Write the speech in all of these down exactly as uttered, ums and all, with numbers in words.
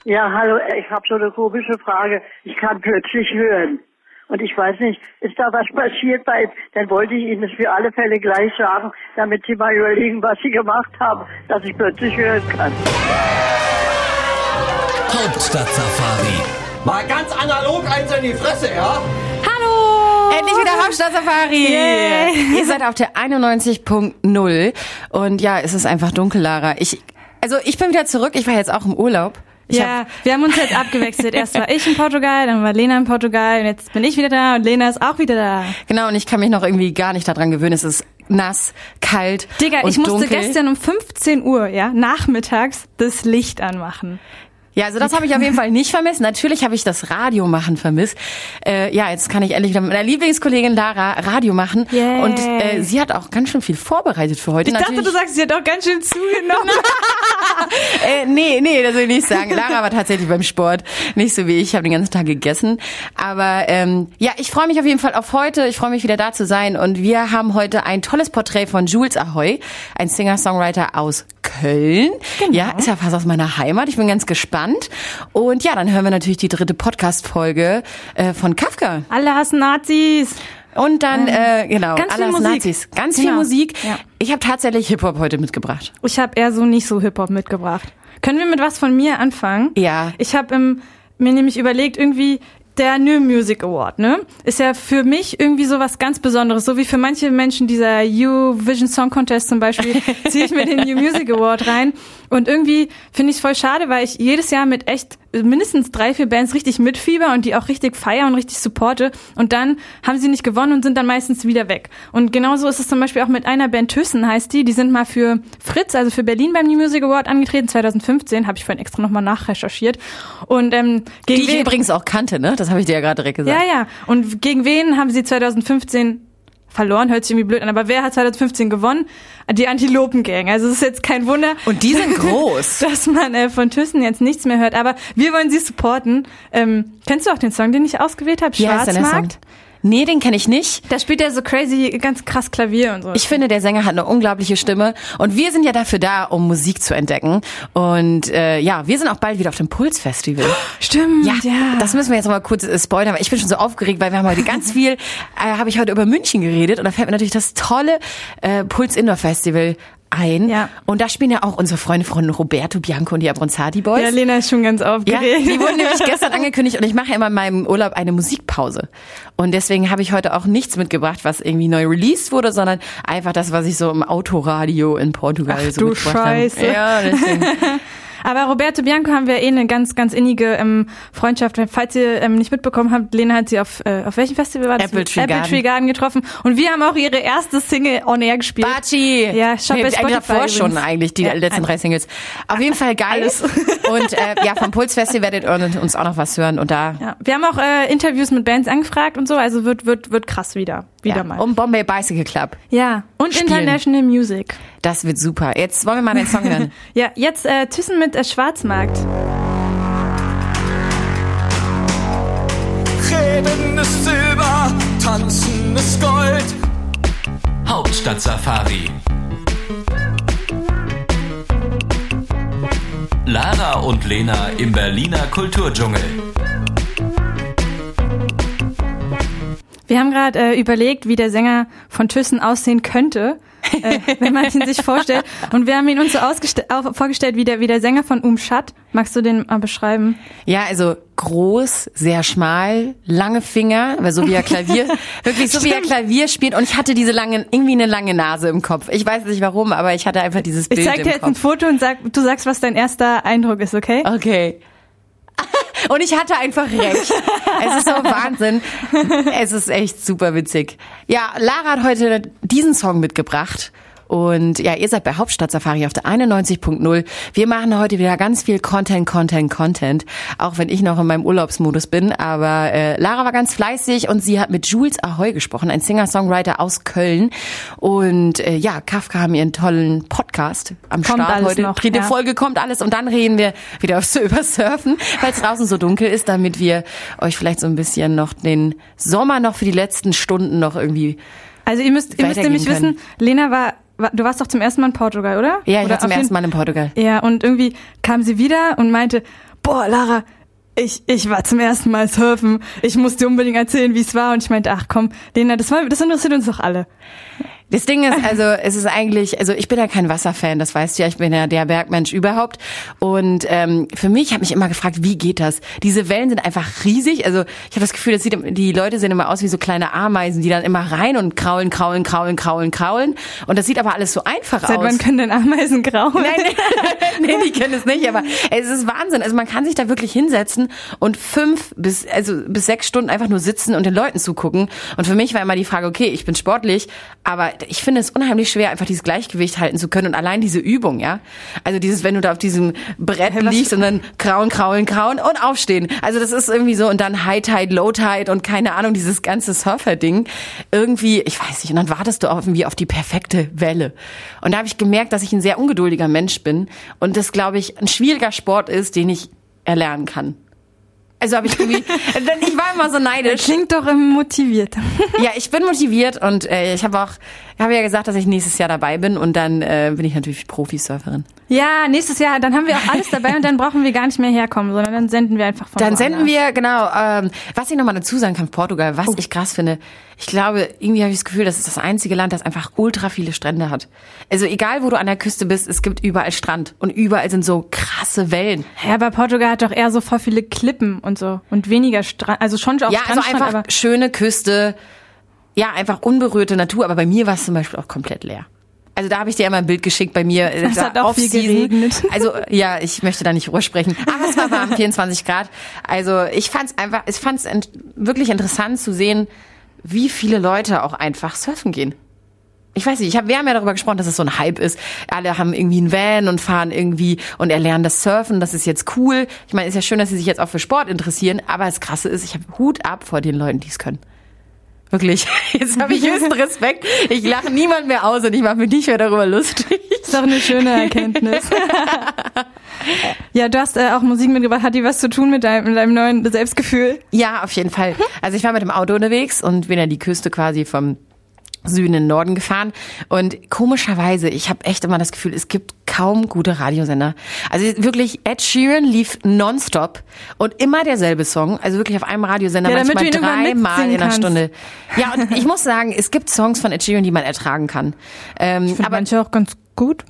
Ja, hallo, ich habe so eine komische Frage. Ich kann plötzlich hören. Und ich weiß nicht, ist da was passiert bei, dann wollte ich Ihnen das für alle Fälle gleich sagen, damit Sie mal überlegen, was Sie gemacht haben, dass ich plötzlich hören kann. Hauptstadt-Safari. Mal ganz analog eins in die Fresse, ja? Hallo! Endlich wieder Hauptstadt-Safari. Yeah. Ihr seid auf der einundneunzig Punkt null. Und ja, es ist einfach dunkel, Lara. Ich, also ich bin wieder zurück. Ich war jetzt auch im Urlaub. Ich ja, hab wir haben uns jetzt abgewechselt. Erst war ich in Portugal, dann war Lena in Portugal und jetzt bin ich wieder da und Lena ist auch wieder da. Genau, und ich kann mich noch irgendwie gar nicht daran gewöhnen. Es ist nass, kalt Digga, und ich musste dunkel. gestern um fünfzehn Uhr, ja, nachmittags das Licht anmachen. Ja, also das habe ich auf jeden Fall nicht vermisst. Natürlich habe ich das Radio machen vermisst. Äh, ja, jetzt kann ich endlich wieder mit meiner Lieblingskollegin Lara Radio machen. Yay. Und äh, sie hat auch ganz schön viel vorbereitet für heute. Ich dachte, Natürlich, du sagst, sie hat auch ganz schön zugenommen. äh, nee, nee, das will ich nicht sagen. Lara war tatsächlich beim Sport. Nicht so wie ich, ich habe den ganzen Tag gegessen. Aber ähm, ja, ich freue mich auf jeden Fall auf heute. Ich freue mich wieder da zu sein. Und wir haben heute ein tolles Porträt von Jules Ahoy, ein Singer-Songwriter aus Köln. Genau. Ja, ist ja fast aus meiner Heimat. Ich bin ganz gespannt. Und ja, dann hören wir natürlich die dritte Podcast-Folge äh, von Kafka. Alle hassen Nazis. Und dann, Ähm, äh, genau, ganz viel alles Musik. Nazis. Ganz Genau. viel Musik. Ja. Ich habe tatsächlich Hip-Hop heute mitgebracht. Ich habe eher so nicht so Hip-Hop mitgebracht. Können wir mit was von mir anfangen? Ja. Ich habe ähm, mir nämlich überlegt, irgendwie der New Music Award, ne? Ist ja für mich irgendwie so was ganz Besonderes. So wie für manche Menschen dieser Eurovision Song Contest zum Beispiel, ziehe ich mir den New Music Award rein. Und irgendwie finde ich es voll schade, weil ich jedes Jahr mit echt mindestens drei, vier Bands richtig mitfieber und die auch richtig feier und richtig supporte. Und dann haben sie nicht gewonnen und sind dann meistens wieder weg. Und genauso ist es zum Beispiel auch mit einer Band, Thyssen heißt die. Die sind mal für Fritz, also für Berlin beim New Music Award angetreten, zwanzig fünfzehn. Habe ich vorhin extra nochmal nachrecherchiert. Und ähm, gegen Die ich wen, übrigens auch kannte, ne? Das habe ich dir ja gerade direkt gesagt. Ja, ja. Und gegen wen haben sie zwanzig fünfzehn verloren? Hört sich irgendwie blöd an. Aber wer hat zwanzig fünfzehn gewonnen? Die Antilopen-Gang. Also es ist jetzt kein Wunder. Und die sind groß. Dass man äh, von Thyssen jetzt nichts mehr hört. Aber wir wollen sie supporten. Ähm, kennst du auch den Song, den ich ausgewählt habe? Wie heißt denn der Song? Schwarzmarkt? Nee, den kenne ich nicht. Da spielt er so crazy, ganz krass Klavier und so. Ich finde, der Sänger hat eine unglaubliche Stimme. Und wir sind ja dafür da, um Musik zu entdecken. Und äh, ja, wir sind auch bald wieder auf dem Puls-Festival. Stimmt, Ja, ja. das müssen wir jetzt noch mal kurz äh, spoilern, weil ich bin schon so aufgeregt, weil wir haben heute ganz viel, äh, habe ich heute über München geredet. Und da fällt mir natürlich das tolle äh, Puls-Indoor-Festival ein. Ja. Und da spielen ja auch unsere Freunde von Roberto Bianco und die Abronzati Boys. Ja, Lena ist schon ganz Ja, aufgeregt. die wurden nämlich gestern angekündigt und ich mache ja immer in meinem Urlaub eine Musikpause. Und deswegen habe ich heute auch nichts mitgebracht, was irgendwie neu released wurde, sondern einfach das, was ich so im Autoradio in Portugal Ach, so du mitgebracht Scheiße. habe. Ja, deswegen. Aber Roberto Bianco haben wir eh eine ganz, ganz innige ähm, Freundschaft. Falls ihr ähm, nicht mitbekommen habt, Lena hat sie auf äh, auf welchem Festival war das? Apple Tree Apple Garden. Tree Garden getroffen. Und wir haben auch ihre erste Single on Air gespielt. Baci! Ja, Shop bei Spotify davor schon übrigens. eigentlich, die Ja, letzten drei Singles. Auf jeden Fall geil. Alles. Und äh, ja, vom Puls-Festival werdet ihr uns auch noch was hören. Und da Ja, wir haben auch äh, Interviews mit Bands angefragt und so, also wird wird wird krass wieder. Wieder ja, mal. um Bombay Bicycle Club. Ja, und Spielen. International Music. Das wird super. Jetzt wollen wir mal den Song hören. Ja, jetzt äh, Thyssen mit äh, Schwarzmarkt. Reden ist Silber, tanzen ist Gold. Hauptstadt-Safari. Lara und Lena im Berliner Kulturdschungel. Wir haben gerade äh, überlegt, wie der Sänger von Thyssen aussehen könnte, äh, wenn man ihn sich vorstellt. Und wir haben ihn uns so ausgeste- auf, vorgestellt wie der, wie der Sänger von Umschat. Magst du den mal beschreiben? Ja, also groß, sehr schmal, lange Finger, aber so wie er Klavier, wirklich so wie er Klavier spielt. Und ich hatte diese lange, irgendwie eine lange Nase im Kopf. Ich weiß nicht warum, aber ich hatte einfach dieses Bild Ich zeig im dir jetzt Kopf. ein Foto und sag, du sagst, was dein erster Eindruck ist, okay? Okay. Und ich hatte einfach recht. Es ist so Wahnsinn. Es ist echt super witzig. Ja, Lara hat heute diesen Song mitgebracht. Und ja, ihr seid bei Hauptstadt-Safari auf der einundneunzig Punkt null. Wir machen heute wieder ganz viel Content, Content, Content. Auch wenn ich noch in meinem Urlaubsmodus bin. Aber äh, Lara war ganz fleißig und sie hat mit Jules Ahoy gesprochen, ein Singer-Songwriter aus Köln. Und äh, ja, Kafka haben ihren tollen Podcast am Kommt Start alles heute. noch, Dritte ja. Folge kommt alles. Und dann reden wir wieder so über Surfen, weil es draußen so dunkel ist, damit wir euch vielleicht so ein bisschen noch den Sommer noch für die letzten Stunden noch irgendwie... Also ihr müsst, ihr müsst weitergehen nämlich wissen, Lena war, war, du warst doch zum ersten Mal in Portugal, oder? Ja, ich oder war zum auf jeden- ersten Mal in Portugal. Ja, und irgendwie kam sie wieder und meinte, boah, Lara, ich, ich war zum ersten Mal surfen. Ich muss dir unbedingt erzählen, wie es war. Und ich meinte, ach komm, Lena, das, war, das interessiert uns doch alle. Das Ding ist, also es ist eigentlich, also ich bin ja kein Wasserfan, das weißt du ja, ich bin ja der Bergmensch überhaupt. Und ähm, für mich, ich habe mich immer gefragt, wie geht das? Diese Wellen sind einfach riesig. Also ich habe das Gefühl, das sieht, die Leute sehen immer aus wie so kleine Ameisen, die dann immer rein und kraulen, kraulen, kraulen, kraulen, kraulen. Und das sieht aber alles so einfach Seit aus. wann können denn Ameisen kraulen? Nein, nee, die können es nicht, aber es ist Wahnsinn. Also man kann sich da wirklich hinsetzen und fünf bis, also bis sechs Stunden einfach nur sitzen und den Leuten zugucken. Und für mich war immer die Frage, okay, ich bin sportlich, aber ich finde es unheimlich schwer, einfach dieses Gleichgewicht halten zu können und allein diese Übung, ja. Also dieses, wenn du da auf diesem Brett hey, liegst und dann kraulen, kraulen, kraulen und aufstehen. Also das ist irgendwie so und dann High Tide, Low Tide und keine Ahnung, dieses ganze Surfer-Ding. Irgendwie, ich weiß nicht, und dann wartest du irgendwie auf die perfekte Welle. Und da habe ich gemerkt, dass ich ein sehr ungeduldiger Mensch bin und das, glaube ich, ein schwieriger Sport ist, den ich erlernen kann. Also habe ich irgendwie, ich war immer so neidisch. Klingt doch motiviert. Ja, ich bin motiviert und äh, ich habe auch, habe ja gesagt, dass ich nächstes Jahr dabei bin und dann äh, bin ich natürlich Profisurferin. Ja, nächstes Jahr, dann haben wir auch alles dabei und dann brauchen wir gar nicht mehr herkommen, sondern dann senden wir einfach von Dann woanders. senden wir, genau, ähm, was ich nochmal dazu sagen kann, Portugal, was oh. ich krass finde, ich glaube, irgendwie habe ich das Gefühl, das ist das einzige Land, das einfach ultra viele Strände hat. Also egal, wo du an der Küste bist, es gibt überall Strand und überall sind so krasse Wellen. Ja, aber Portugal hat doch eher so voll viele Klippen und so und weniger Strand, also schon auch ja, Strand. Ja, also einfach aber schöne Küste, ja, einfach unberührte Natur, aber bei mir war es zum Beispiel auch komplett leer. Also da habe ich dir ja mal ein Bild geschickt bei mir. Es hat auch viel geregnet. Also ja, ich möchte da nicht rübersprechen. Aber es war warm, vierundzwanzig Grad. Also ich fand es einfach, ich fand es wirklich interessant zu sehen, wie viele Leute auch einfach surfen gehen. Ich weiß nicht, ich hab, wir haben ja darüber gesprochen, dass es so ein Hype ist. Alle haben irgendwie einen Van und fahren irgendwie und erlernen das Surfen. Das ist jetzt cool. Ich meine, ist ja schön, dass sie sich jetzt auch für Sport interessieren. Aber das Krasse ist, ich habe Hut ab vor den Leuten, die es können. Wirklich. Jetzt habe ich höchsten Respekt. Ich lache niemand mehr aus und ich mache mich nicht mehr darüber lustig. Ist doch eine schöne Erkenntnis. Ja, du hast äh, auch Musik mitgebracht. Hat die was zu tun mit deinem, mit deinem neuen Selbstgefühl? Ja, auf jeden Fall. Also ich war mit dem Auto unterwegs und bin ja die Küste quasi vom Süden in den Norden gefahren und komischerweise, ich habe echt immer das Gefühl, es gibt kaum gute Radiosender. Also wirklich, Ed Sheeran lief nonstop und immer derselbe Song, also wirklich auf einem Radiosender, ja, manchmal dreimal in einer Stunde. Ja, und ich muss sagen, es gibt Songs von Ed Sheeran, die man ertragen kann. Ähm, ich finde manche auch ganz gut.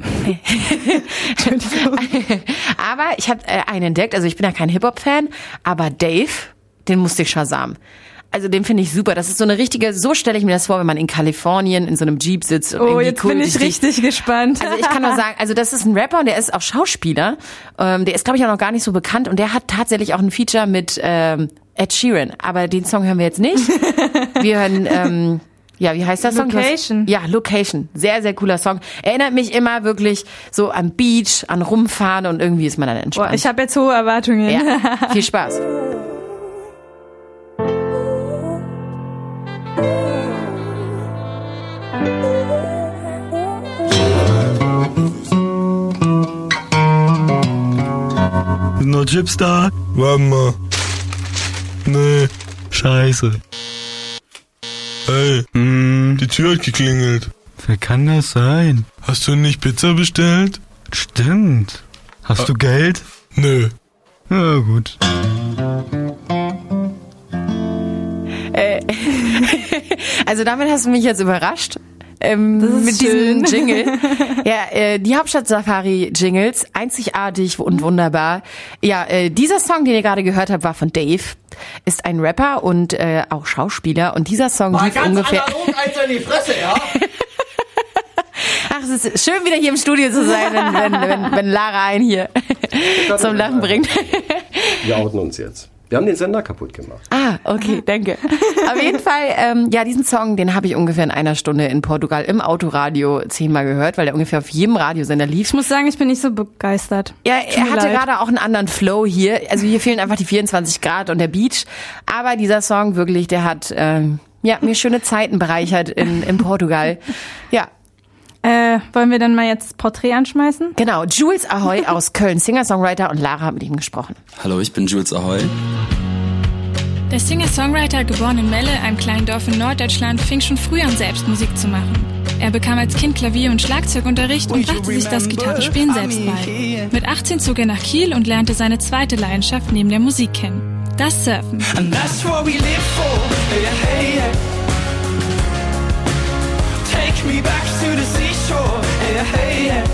Aber ich habe äh, einen entdeckt, also ich bin ja kein Hip-Hop-Fan, aber Dave, den musste ich Shazam. Also den finde ich super. Das ist so eine richtige, so stelle ich mir das vor, wenn man in Kalifornien in so einem Jeep sitzt. Und oh, irgendwie jetzt cool bin ich richtig gespannt. Also ich kann nur sagen, also das ist ein Rapper und der ist auch Schauspieler. Ähm, der ist, glaube ich, auch noch gar nicht so bekannt und der hat tatsächlich auch ein Feature mit ähm, Ed Sheeran. Aber den Song hören wir jetzt nicht. Wir hören, ähm, ja, wie heißt der Song? Location. Ja, Location. Sehr, sehr cooler Song. Erinnert mich immer wirklich so am Beach, an Rumfahren und irgendwie ist man dann entspannt. Boah, ich habe jetzt hohe Erwartungen. Ja, viel Spaß. Sind noch Chips da? Warte mal. Nee, scheiße. Hey, hm, die Tür hat geklingelt. Wer kann das sein? Hast du nicht Pizza bestellt? Stimmt. Hast ah. du Geld? Nö. Ja, gut. Äh, also damit hast du mich jetzt überrascht. Ähm, mit schön. diesem Jingle. Ja, äh, die Hauptstadt-Safari-Jingles, einzigartig und wunderbar. Ja, äh, dieser Song, den ihr gerade gehört habt, war von Dave, ist ein Rapper und äh, auch Schauspieler. Und dieser Song war lief ganz ungefähr... analog eins in die Fresse, ja? Ach, es ist schön, wieder hier im Studio zu sein, wenn, wenn, wenn, wenn Lara einen hier zum Lachen bringt. Wir outen uns jetzt. Wir haben den Sender kaputt gemacht. Ah, okay, danke. Auf jeden Fall, ähm, ja, diesen Song, den habe ich ungefähr in einer Stunde in Portugal im Autoradio zehnmal gehört, weil der ungefähr auf jedem Radiosender lief. Ich muss sagen, ich bin nicht so begeistert. Ja, er hatte gerade auch einen anderen Flow hier. Also hier fehlen einfach die vierundzwanzig Grad und der Beach. Aber dieser Song wirklich, der hat ähm, ja mir schöne Zeiten bereichert in, in Portugal. Ja. Äh, wollen wir dann mal jetzt das Porträt anschmeißen? Genau, Jules Ahoy aus Köln, Singer-Songwriter, und Lara hat mit ihm gesprochen. Hallo, ich bin Jules Ahoy. Der Singer-Songwriter, geboren in Melle, einem kleinen Dorf in Norddeutschland, fing schon früh an, selbst Musik zu machen. Er bekam als Kind Klavier- und Schlagzeugunterricht und brachte sich das Gitarrespielen selbst bei. Mit achtzehn zog er nach Kiel und lernte seine zweite Leidenschaft neben der Musik kennen: das Surfen. And that's what we live for. Yeah, hey, yeah. Take me back to the seashore. Yeah, hey, yeah.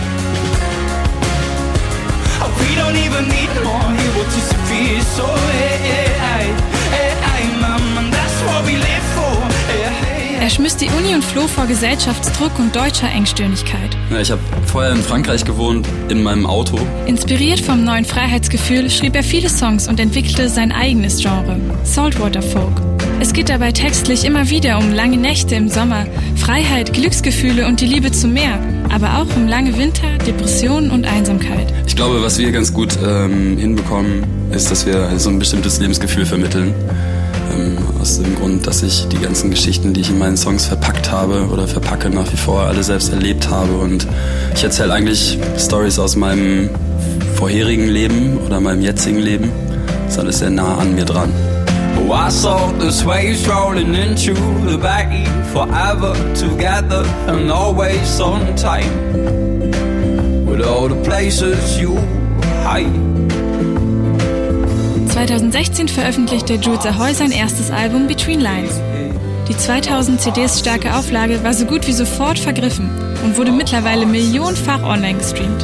Oh, we don't even need more hero to severe. So, hey, hey, hey, hey, hey, mom, and that's what we live for. Yeah, hey, yeah. Er schmiss die Uni und floh vor Gesellschaftsdruck und deutscher Engstirnigkeit. Ja, ich habe vorher in Frankreich gewohnt, in meinem Auto. Inspiriert vom neuen Freiheitsgefühl schrieb er viele Songs und entwickelte sein eigenes Genre, Saltwater Folk. Es geht dabei textlich immer wieder um lange Nächte im Sommer, Freiheit, Glücksgefühle und die Liebe zum Meer, aber auch um lange Winter, Depressionen und Einsamkeit. Ich glaube, was wir ganz gut ähm, hinbekommen, ist, dass wir so ein bestimmtes Lebensgefühl vermitteln. Ähm, aus dem Grund, dass ich die ganzen Geschichten, die ich in meinen Songs verpackt habe oder verpacke nach wie vor, alle selbst erlebt habe. Und ich erzähle eigentlich Storys aus meinem vorherigen Leben oder meinem jetzigen Leben. Das ist alles sehr nah an mir dran. Oh, I saw the waves rolling into the bay, forever together and always on time. With all the places you hide. zweitausendsechzehn veröffentlichte Jules Ahoy sein erstes Album Between Lines. Die zweitausend C Ds starke Auflage war so gut wie sofort vergriffen und wurde mittlerweile millionenfach online gestreamt.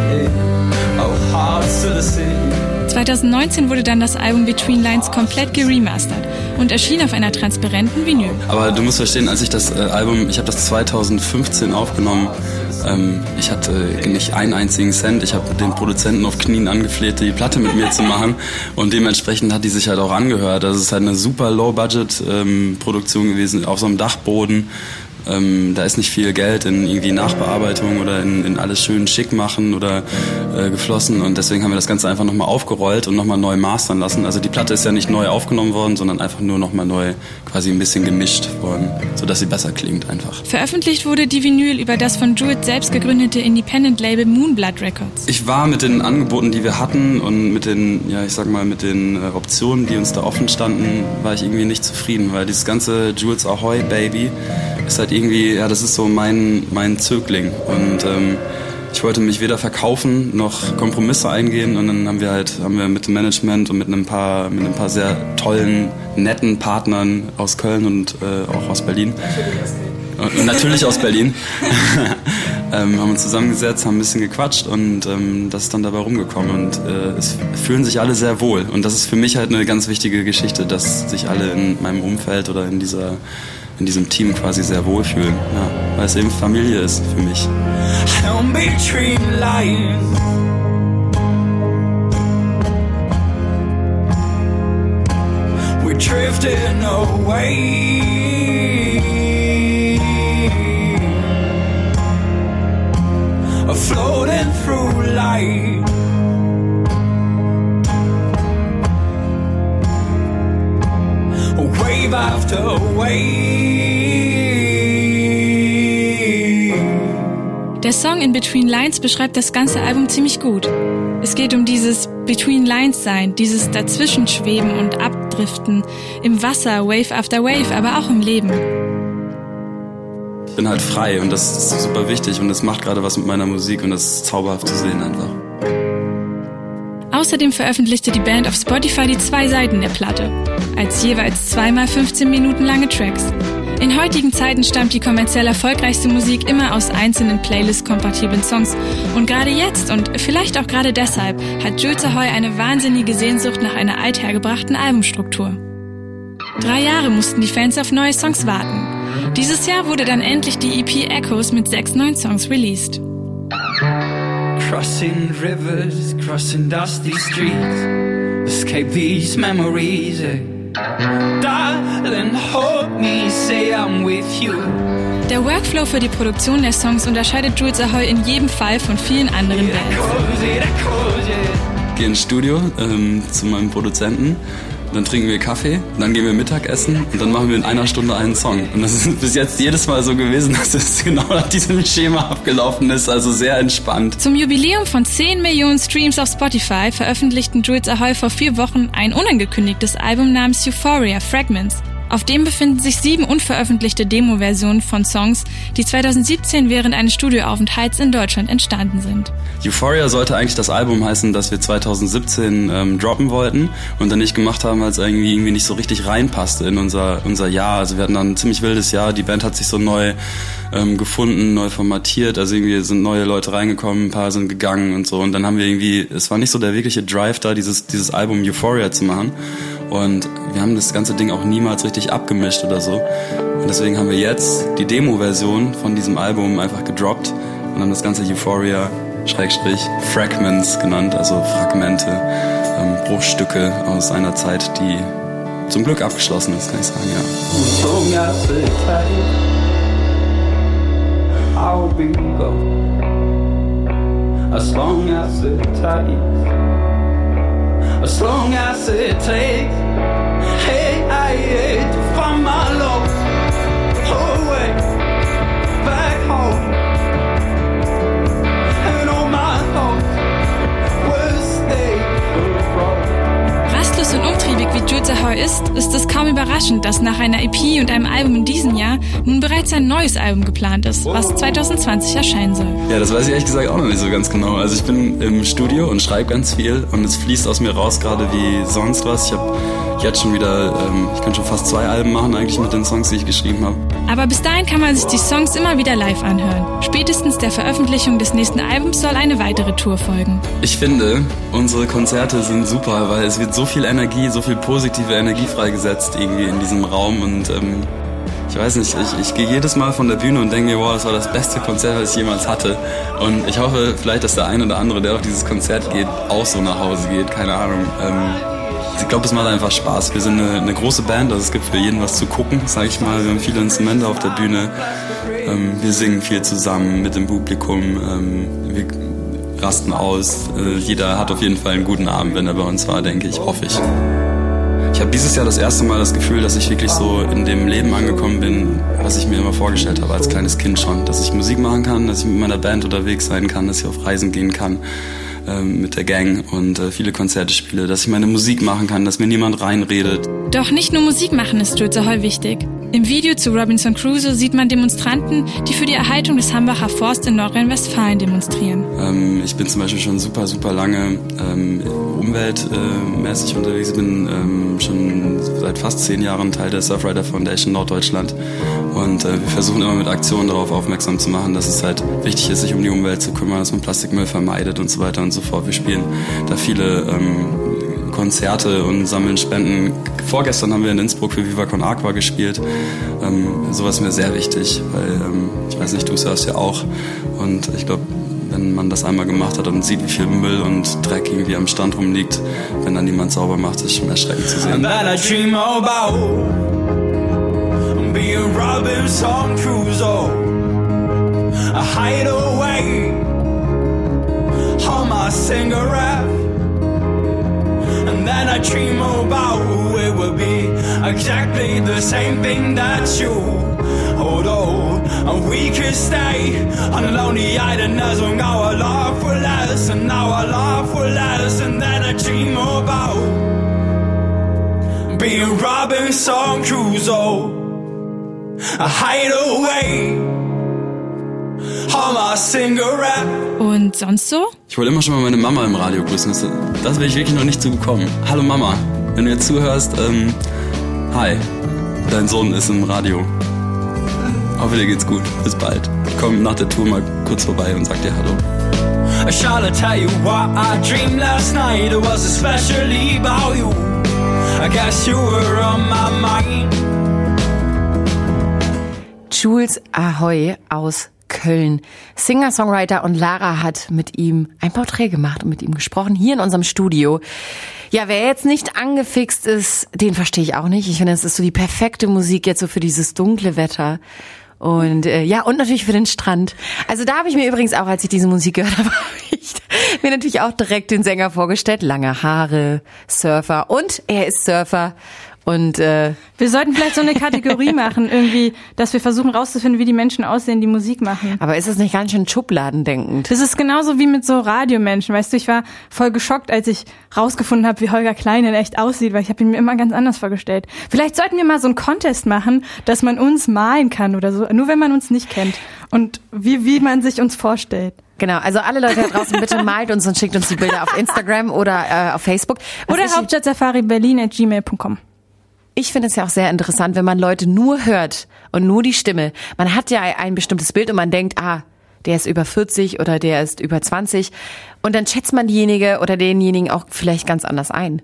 zweitausendneunzehn wurde dann das Album Between Lines komplett geremastert und erschien auf einer transparenten Vinyl. Aber du musst verstehen, als ich das äh, Album, ich habe das zweitausendfünfzehn aufgenommen, ähm, ich hatte nicht einen einzigen Cent, ich habe den Produzenten auf Knien angefleht, die Platte mit mir zu machen und dementsprechend hat die sich halt auch angehört. Also es ist halt eine super Low-Budget-Produktion ähm, gewesen, auf so einem Dachboden. Ähm, da ist nicht viel Geld in irgendwie Nachbearbeitung oder in, in alles schön schick machen oder äh, geflossen und deswegen haben wir das Ganze einfach nochmal aufgerollt und nochmal neu mastern lassen. Also die Platte ist ja nicht neu aufgenommen worden, sondern einfach nur nochmal neu quasi ein bisschen gemischt worden, sodass sie besser klingt einfach. Veröffentlicht wurde die Vinyl über das von Jules selbst gegründete Independent-Label Moonblood Records. Ich war mit den Angeboten, die wir hatten und mit den, ja ich sag mal, mit den äh, Optionen, die uns da offen standen, war ich irgendwie nicht zufrieden, weil dieses ganze Jules Ahoy Baby ist halt irgendwie, ja, das ist so mein, mein Zögling und ähm, ich wollte mich weder verkaufen noch Kompromisse eingehen und dann haben wir halt, haben wir mit dem Management und mit ein paar, mit ein paar sehr tollen, netten Partnern aus Köln und äh, auch aus Berlin und, und natürlich aus Berlin ähm, haben uns zusammengesetzt, haben ein bisschen gequatscht und ähm, das ist dann dabei rumgekommen und äh, es fühlen sich alle sehr wohl und das ist für mich halt eine ganz wichtige Geschichte, dass sich alle in meinem Umfeld oder in dieser in diesem Team quasi sehr wohlfühlen, ja, weil es eben Familie ist für mich. Between lines. We're drifting away. Floating through light. Wave after wave. Der Song In Between Lines beschreibt das ganze Album ziemlich gut. Es geht um dieses Between Lines sein, dieses Dazwischenschweben und Abdriften im Wasser, Wave after Wave, aber auch im Leben. Ich bin halt frei und das ist super wichtig und das macht gerade was mit meiner Musik und das ist zauberhaft zu sehen einfach. Außerdem veröffentlichte die Band auf Spotify die zwei Seiten der Platte, als jeweils zweimal fünfzehn Minuten lange Tracks. In heutigen Zeiten stammt die kommerziell erfolgreichste Musik immer aus einzelnen Playlist-kompatiblen Songs. Und gerade jetzt und vielleicht auch gerade deshalb hat Jules Ahoy eine wahnsinnige Sehnsucht nach einer althergebrachten Albumstruktur. Drei Jahre mussten die Fans auf neue Songs warten. Dieses Jahr wurde dann endlich die E P Echoes mit sechs neuen Songs released. Crossing rivers, crossing dusty streets, escape these memories, eh? Darling, hold me, say I'm with you. Der Workflow für die Produktion der Songs unterscheidet Jules Ahoy in jedem Fall von vielen anderen Bands. Ich gehe ins Studio ähm, zu meinem Produzenten, dann trinken wir Kaffee, dann gehen wir Mittagessen und dann machen wir in einer Stunde einen Song. Und das ist bis jetzt jedes Mal so gewesen, dass es genau nach diesem Schema abgelaufen ist, also sehr entspannt. Zum Jubiläum von zehn Millionen Streams auf Spotify veröffentlichten Jules Ahoy vor vier Wochen ein unangekündigtes Album namens Euphoria Fragments. Auf dem befinden sich sieben unveröffentlichte Demo-Versionen von Songs, die zweitausendsiebzehn während eines Studioaufenthalts in Deutschland entstanden sind. Euphoria sollte eigentlich das Album heißen, das wir zweitausendsiebzehn ähm, droppen wollten und dann nicht gemacht haben, weil es irgendwie, irgendwie nicht so richtig reinpasste in unser, unser Jahr. Also wir hatten dann ein ziemlich wildes Jahr, die Band hat sich so neu ähm, gefunden, neu formatiert, also irgendwie sind neue Leute reingekommen, ein paar sind gegangen und so und dann haben wir irgendwie, es war nicht so der wirkliche Drive da, dieses, dieses Album Euphoria zu machen. Und wir haben das ganze Ding auch niemals richtig abgemischt oder so. Und deswegen haben wir jetzt die Demo-Version von diesem Album einfach gedroppt und haben das ganze Euphoria Schrägstrich Fragments genannt, also Fragmente, ähm, Bruchstücke aus einer Zeit, die zum Glück abgeschlossen ist, kann ich sagen, ja. As long as it takes. As long as it takes, hey, I hate to find my love away back home, and all my thoughts will stay abroad. Rastlos und umtriebig wie Jules Ahoy ist, ist es kaum überraschend, dass nach einer E P und einem Album in diesem Jahr nun bereits ein neues Album geplant ist, was zweitausendzwanzig erscheinen soll. Ja, das weiß ich ehrlich gesagt auch noch nicht so ganz genau. Also ich bin im Studio und schreibe ganz viel und es fließt aus mir raus gerade wie sonst was. Ich habe jetzt schon wieder, ähm, ich kann schon fast zwei Alben machen eigentlich mit den Songs, die ich geschrieben habe. Aber bis dahin kann man sich die Songs immer wieder live anhören. Spätestens der Veröffentlichung des nächsten Albums soll eine weitere Tour folgen. Ich finde, unsere Konzerte sind super, weil es wird so viel Energie, so viel positive Energie freigesetzt irgendwie in diesem Raum und ähm, ich weiß nicht, ich, ich gehe jedes Mal von der Bühne und denke mir, wow, das war das beste Konzert, was ich jemals hatte. Und ich hoffe vielleicht, dass der eine oder andere, der auf dieses Konzert geht, auch so nach Hause geht, keine Ahnung. Ähm, ich glaube, es macht einfach Spaß. Wir sind eine, eine große Band, also es gibt für jeden was zu gucken, sage ich mal. Wir haben viele Instrumente auf der Bühne. Ähm, wir singen viel zusammen mit dem Publikum. Ähm, wir rasten aus. Äh, jeder hat auf jeden Fall einen guten Abend, wenn er bei uns war, denke ich, hoffe ich. Ich habe dieses Jahr das erste Mal das Gefühl, dass ich wirklich so in dem Leben angekommen bin, was ich mir immer vorgestellt habe als kleines Kind schon. Dass ich Musik machen kann, dass ich mit meiner Band unterwegs sein kann, dass ich auf Reisen gehen kann ähm, mit der Gang und äh, viele Konzerte spiele, dass ich meine Musik machen kann, dass mir niemand reinredet. Doch nicht nur Musik machen ist Jules Ahoy wichtig. Im Video zu Robinson Crusoe sieht man Demonstranten, die für die Erhaltung des Hambacher Forst in Nordrhein-Westfalen demonstrieren. Ähm, ich bin zum Beispiel schon super, super lange ähm, umweltmäßig äh, unterwegs. Ich bin ähm, schon seit fast zehn Jahren Teil der Surfrider Foundation Norddeutschland. Und äh, wir versuchen immer mit Aktionen darauf aufmerksam zu machen, dass es halt wichtig ist, sich um die Umwelt zu kümmern, dass man Plastikmüll vermeidet und so weiter und so fort. Wir spielen da viele ähm, Konzerte und sammeln Spenden. Vorgestern haben wir in Innsbruck für Viva Con Aqua gespielt. Ähm, sowas ist mir sehr wichtig, weil ähm, ich weiß nicht, du surfst ja auch. Und ich glaube, wenn man das einmal gemacht hat und sieht, wie viel Müll und Dreck irgendwie am Strand rumliegt, wenn dann niemand sauber macht, ist schon erschreckend zu sehen. Being Robinson Crusoe, a hideaway on my cigarette, and then I dream about who it will be, exactly the same thing that you. Although we could stay on a lonely island as long our love will last, and our love will last, and then I dream about being Robinson Crusoe. A hideaway on my cigarette. Und sonst so? Ich wollte immer schon mal meine Mama im Radio grüßen. Das, das will ich wirklich noch nicht zu bekommen. Hallo Mama, wenn du jetzt zuhörst, ähm, hi, dein Sohn ist im Radio. Hoffe, dir geht's gut. Bis bald. Ich komme nach der Tour mal kurz vorbei und sag dir Hallo. Shall I tell you what I dreamed last night? It was especially about you. I guess you were on my mind. Jules Ahoy aus Köln. Singer-Songwriter, und Lara hat mit ihm ein Porträt gemacht und mit ihm gesprochen, hier in unserem Studio. Ja, wer jetzt nicht angefixt ist, den verstehe ich auch nicht. Ich finde, es ist so die perfekte Musik jetzt so für dieses dunkle Wetter. Und äh, ja, und natürlich für den Strand. Also da habe ich mir übrigens auch, als ich diese Musik gehört habe, habe ich mir natürlich auch direkt den Sänger vorgestellt. Lange Haare, Surfer, und er ist Surfer. Und äh, wir sollten vielleicht so eine Kategorie machen, irgendwie, dass wir versuchen rauszufinden, wie die Menschen aussehen, die Musik machen. Aber ist es nicht ganz schön schubladendenkend? Das ist genauso wie mit so Radiomenschen. Weißt du, ich war voll geschockt, als ich rausgefunden habe, wie Holger Klein in echt aussieht, weil ich habe ihn mir immer ganz anders vorgestellt. Vielleicht sollten wir mal so einen Contest machen, dass man uns malen kann oder so, nur wenn man uns nicht kennt. Und wie, wie man sich uns vorstellt. Genau, also alle Leute da draußen, bitte malt uns und schickt uns die Bilder auf Instagram oder äh, auf Facebook. Was oder Hauptstadtsafari Berlin at gmail punkt com. Ich finde es ja auch sehr interessant, wenn man Leute nur hört und nur die Stimme. Man hat ja ein bestimmtes Bild und man denkt, ah, der ist über vierzig oder der ist über zwanzig. Und dann schätzt man diejenige oder denjenigen auch vielleicht ganz anders ein.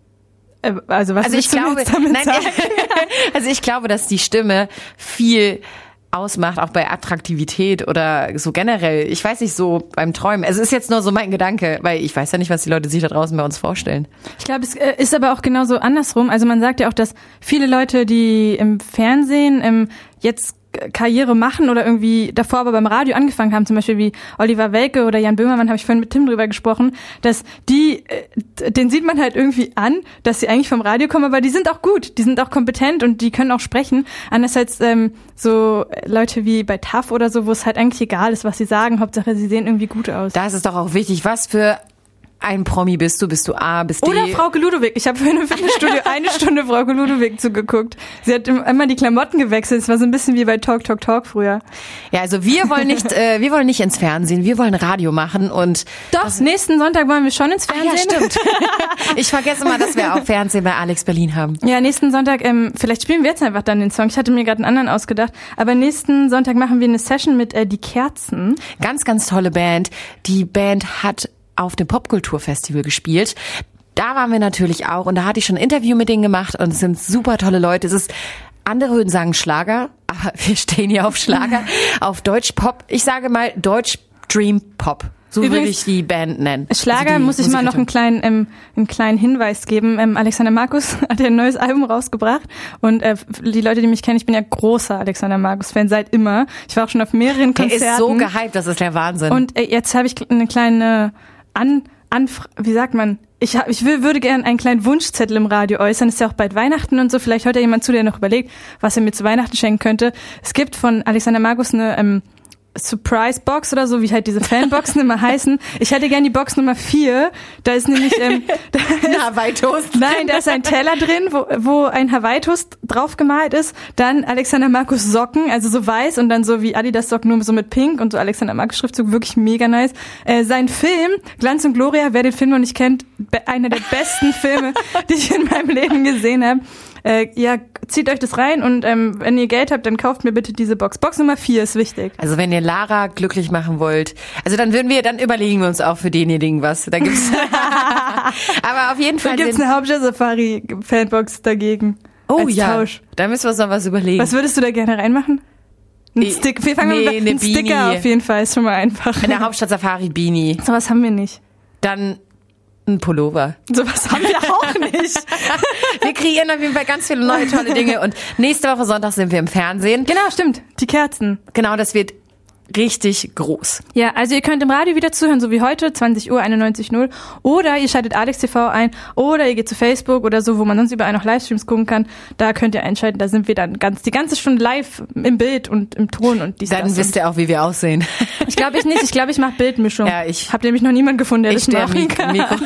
Also was also ich glaube, jetzt damit nein, sagen? Also ich glaube, dass die Stimme viel ausmacht, auch bei Attraktivität oder so generell. Ich weiß nicht, so beim Träumen. Es ist jetzt nur so mein Gedanke, weil ich weiß ja nicht, was die Leute sich da draußen bei uns vorstellen. Ich glaube, es ist aber auch genauso andersrum. Also man sagt ja auch, dass viele Leute, die im Fernsehen ähm, jetzt Karriere machen oder irgendwie davor aber beim Radio angefangen haben, zum Beispiel wie Oliver Welke oder Jan Böhmermann, habe ich vorhin mit Tim drüber gesprochen, dass die, den sieht man halt irgendwie an, dass sie eigentlich vom Radio kommen, aber die sind auch gut, die sind auch kompetent und die können auch sprechen. Anders als ähm, so Leute wie bei T A F oder so, wo es halt eigentlich egal ist, was sie sagen, Hauptsache sie sehen irgendwie gut aus. Da ist es doch auch wichtig, was für ein Promi bist du, bist du A, bist D. Oder Frauke Ludowig. Ich habe für ein Fitnessstudio eine Stunde Frauke Ludowig zugeguckt. Sie hat immer die Klamotten gewechselt. Es war so ein bisschen wie bei Talk, Talk, Talk früher. Ja, also wir wollen nicht, äh, wir wollen nicht ins Fernsehen, wir wollen Radio machen und... Doch, also, nächsten Sonntag wollen wir schon ins Fernsehen. Ah, ja, stimmt. Ich vergesse mal, dass wir auch Fernsehen bei Alex Berlin haben. Ja, nächsten Sonntag, ähm, vielleicht spielen wir jetzt einfach dann den Song. Ich hatte mir gerade einen anderen ausgedacht. Aber nächsten Sonntag machen wir eine Session mit äh, Die Kerzen. Ganz, ganz tolle Band. Die Band hat auf dem Popkulturfestival gespielt. Da waren wir natürlich auch und da hatte ich schon ein Interview mit denen gemacht und es sind super tolle Leute. Es ist, andere würden sagen Schlager, aber wir stehen hier auf Schlager, auf Deutsch Pop. Ich sage mal Deutsch Dream Pop. So würde ich die Band nennen. Schlager also muss ich mal noch einen kleinen, ähm, einen kleinen Hinweis geben. Ähm, Alexander Markus hat ja ein neues Album rausgebracht und äh, die Leute, die mich kennen, ich bin ja großer Alexander Markus-Fan seit immer. Ich war auch schon auf mehreren Konzerten. Der ist so gehypt, das ist der Wahnsinn. Und äh, jetzt habe ich eine kleine An, Anfra- wie sagt man? Ich, hab, ich will, würde gerne einen kleinen Wunschzettel im Radio äußern. Es ist ja auch bald Weihnachten und so. Vielleicht hört ja jemand zu, der noch überlegt, was er mir zu Weihnachten schenken könnte. Es gibt von Alexander Markus eine ähm, Surprise-Box oder so, wie halt diese Fanboxen immer heißen. Ich hätte gern die Box Nummer vier. Da ist nämlich ähm, da ein Hawaii-Toast. Nein, da ist ein Teller drin, wo, wo ein Hawaii-Toast drauf gemalt ist. Dann Alexander Markus Socken, also so weiß und dann so wie Adidas Socken, nur so mit Pink und so Alexander Markus Schriftzug, wirklich mega nice. Äh, sein Film, Glanz und Gloria, wer den Film noch nicht kennt, be- einer der besten Filme, die ich in meinem Leben gesehen habe. Äh, ja, zieht euch das rein und ähm, wenn ihr Geld habt, dann kauft mir bitte diese Box. Box Nummer vier ist wichtig. Also wenn ihr Lara glücklich machen wollt, also dann würden wir, dann überlegen wir uns auch für denjenigen was. Da gibt's aber auf jeden Fall. Da gibt's eine Hauptstadt-Safari-Fanbox dagegen. Oh als ja, Tausch. Da müssen wir uns noch was überlegen. Was würdest du da gerne reinmachen? Ein Ich- Stick. Wir fangen nee, mal mit eine einem Sticker Beanie. auf jeden Fall, ist schon mal einfach. Eine Hauptstadt-Safari-Beanie. Sowas haben wir nicht. Dann ein Pullover. Sowas haben wir auch nicht. Wir kreieren auf jeden Fall ganz viele neue tolle Dinge und nächste Woche Sonntag sind wir im Fernsehen. Genau, stimmt. Die Kerzen. Genau, das wird richtig groß. Ja, also ihr könnt im Radio wieder zuhören, so wie heute, zwanzig Uhr einundneunzig Komma null. Oder ihr schaltet Alex T V ein. Oder ihr geht zu Facebook oder so, wo man sonst überall noch Livestreams gucken kann. Da könnt ihr einschalten. Da sind wir dann ganz die ganze Stunde live im Bild und im Ton und dies, Dann das. wisst ihr auch, wie wir aussehen. Ich glaube ich nicht. Ich glaube, ich mache Bildmischung. Ja, ich- Hab nämlich noch niemanden gefunden, der Ich das der machen Mik- kann. Mikro.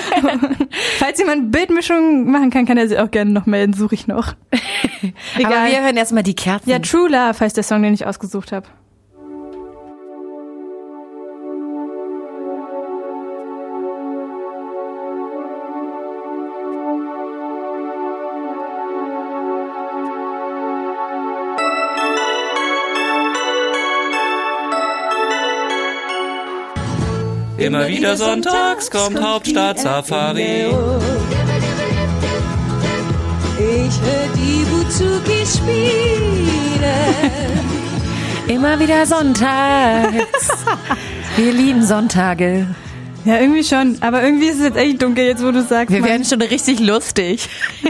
Falls jemand Bildmischung machen kann, kann er sie auch gerne noch melden. Suche ich noch. Egal. Aber wir hören erstmal die Kerzen. Ja, True Love heißt der Song, den ich ausgesucht habe. Immer wieder sonntags kommt Hauptstadt Safari. Ich hör die Buzuki spielen. Immer wieder sonntags. Wir lieben Sonntage. Ja, irgendwie schon. Aber irgendwie ist es jetzt echt dunkel, jetzt wo du sagst. Wir Mann. werden schon richtig lustig.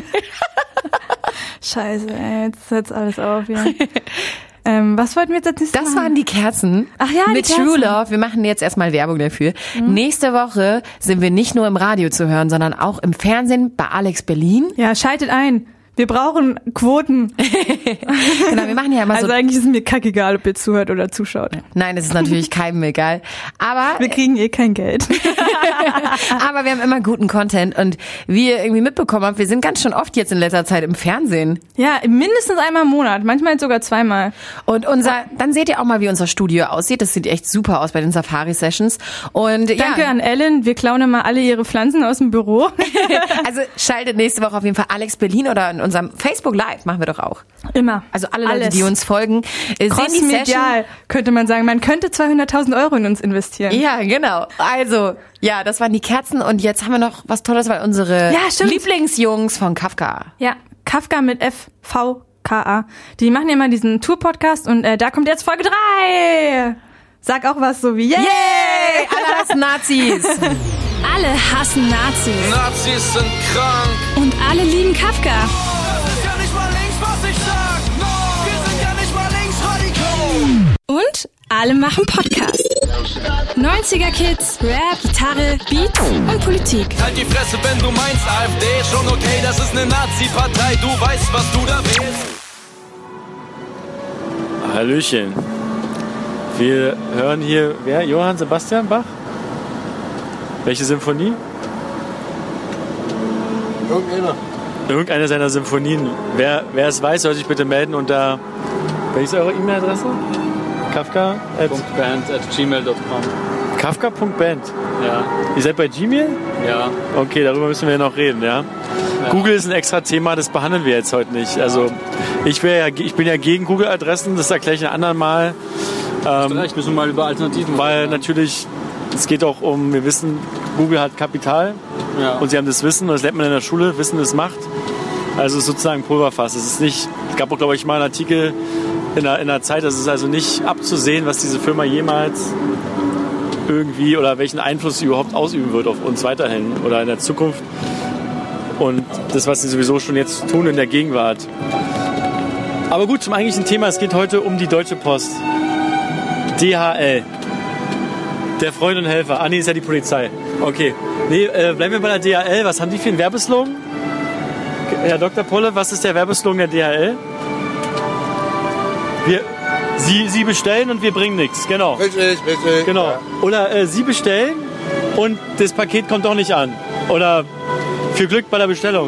Scheiße, ey, jetzt hört's alles auf, ja. ähm, was wollten wir jetzt als nächstes Das machen? waren die Kerzen. Ach ja, die mit Kerzen. True Love. Wir machen jetzt erstmal Werbung dafür. Mhm. Nächste Woche sind wir nicht nur im Radio zu hören, sondern auch im Fernsehen bei Alex Berlin. Ja, schaltet ein. Wir brauchen Quoten. Genau, wir machen ja immer also so... Also eigentlich ist es mir kackegal, ob ihr zuhört oder zuschaut. Nein, es ist natürlich keinem egal. Aber wir kriegen eh kein Geld. Aber wir haben immer guten Content. Und wie ihr irgendwie mitbekommen habt, wir sind ganz schön oft jetzt in letzter Zeit im Fernsehen. Ja, mindestens einmal im Monat. Manchmal sogar zweimal. Und unser, dann seht ihr auch mal, wie unser Studio aussieht. Das sieht echt super aus bei den Safari-Sessions. Und Danke ja. an Ellen. Wir klauen immer alle ihre Pflanzen aus dem Büro. Also schaltet nächste Woche auf jeden Fall Alex Berlin oder in unserem Facebook Live machen wir doch auch. Immer. Also alle Leute, Alles. die uns folgen, sehen die Session. Könnte man sagen. Man könnte zweihunderttausend Euro in uns investieren. Ja, genau. Also, ja, das waren die Kerzen und jetzt haben wir noch was Tolles, weil unsere ja, Lieblingsjungs von Kafka. Ja, Kafka mit F V K A. Die machen ja immer diesen Tour-Podcast und äh, da kommt jetzt Folge drei. Sag auch was so wie Yay! Yay! Alle hassen Nazis. Alle hassen Nazis. Nazis sind krank. Und alle lieben Kafka. Das ist ja nicht mal links, was ich sag. No, wir sind ja nicht mal linksradikal. Und alle machen Podcast. neunziger Kids, Rap, Gitarre, Beats und Politik. Halt die Fresse, wenn du meinst, AfD ist schon okay, das ist eine Nazi-Partei, du weißt, was du da willst. Hallöchen. Wir hören hier, wer? Johann Sebastian Bach? Welche Symphonie? Irgendeiner. Irgendeine seiner Symphonien. Wer, wer es weiß, soll sich bitte melden unter... Welche ist eure E-Mail-Adresse? Kafka at Band at gmail dot com. Kafka Punkt Band? Ja. Ihr seid bei Gmail? Ja. Okay, darüber müssen wir noch reden, ja? Ja. Google ist ein extra Thema, das behandeln wir jetzt heute nicht. Also ich, wär ja, ich bin ja gegen Google-Adressen, das erkläre ich ein anderen Mal. Ähm, Vielleicht müssen wir mal über Alternativen Weil reden. natürlich, es geht auch um, wir wissen, Google hat Kapital ja. und sie haben das Wissen, das lernt man in der Schule, Wissen ist Macht. Also es ist sozusagen Pulverfass. Es ist nicht, es gab auch, glaube ich, mal einen Artikel in der, in der Zeit, es ist also nicht abzusehen, was diese Firma jemals irgendwie oder welchen Einfluss sie überhaupt ausüben wird auf uns weiterhin oder in der Zukunft. Und das, was sie sowieso schon jetzt tun in der Gegenwart. Aber gut, zum eigentlichen Thema, es geht heute um die Deutsche Post. D H L. Der Freund und Helfer. Ah, nee, ist ja die Polizei. Okay. Nee, äh, bleiben wir bei der D H L. Was haben die für einen Werbeslogan? Herr Doktor Polle, was ist der Werbeslogan der D H L? Wir, Sie, Sie bestellen und wir bringen nichts. Genau. Richtig, richtig. Genau. Ja. Oder äh, Sie bestellen und das Paket kommt doch nicht an. Oder viel Glück bei der Bestellung.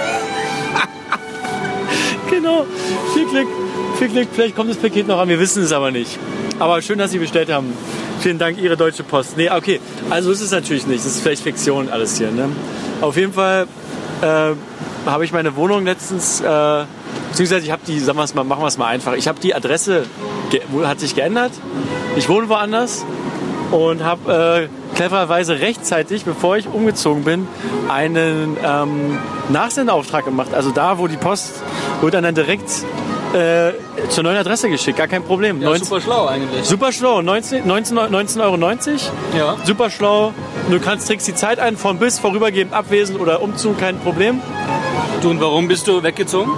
Genau. Viel Glück. Viel Glück. Vielleicht kommt das Paket noch an. Wir wissen es aber nicht. Aber schön, dass Sie bestellt haben. Vielen Dank, Ihre Deutsche Post. Nee, okay. Also ist es natürlich nicht. Das ist vielleicht Fiktion alles hier. Ne? Auf jeden Fall äh, habe ich meine Wohnung letztens, äh, beziehungsweise ich habe die, sagen wir es mal, machen wir es mal einfach. Ich habe die Adresse, ge- hat sich geändert. Ich wohne woanders und habe äh, clevererweise rechtzeitig, bevor ich umgezogen bin, einen ähm, Nachsendeauftrag gemacht. Also da, wo die Post, wird dann, dann direkt äh, zur neuen Adresse geschickt. Gar kein Problem. Ja, super schlau eigentlich. Super schlau. neunzehn, neunzehn, neunzehn Euro neunzig. Ja. Super schlau. Du kannst, trägst die Zeit ein, von bis, vorübergehend, abwesend oder Umzug, kein Problem. Du, und warum bist du weggezogen?